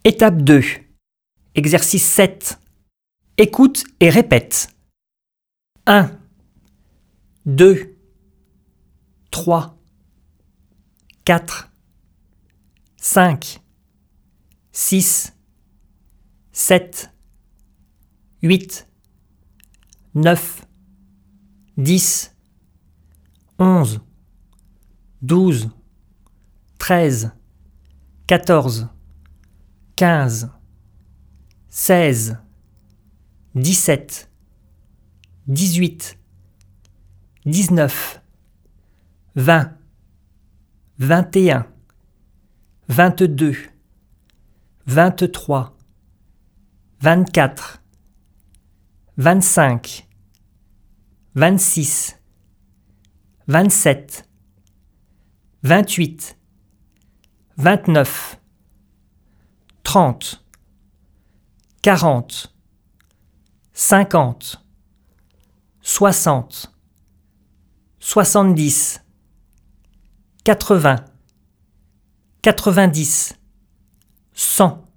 Étape 2. Exercice 7. Écoute et répète. 1, 2, 3, 4, 5, 6, 7, 8, 9, 10, 11, 12, 13, 14, 15, 16, 17, 18, 19, 20, 21, 22, 23, 24, 25, 26, 27, 28, 29, 30, 40, 50, 60, 70, 80, 90, 100.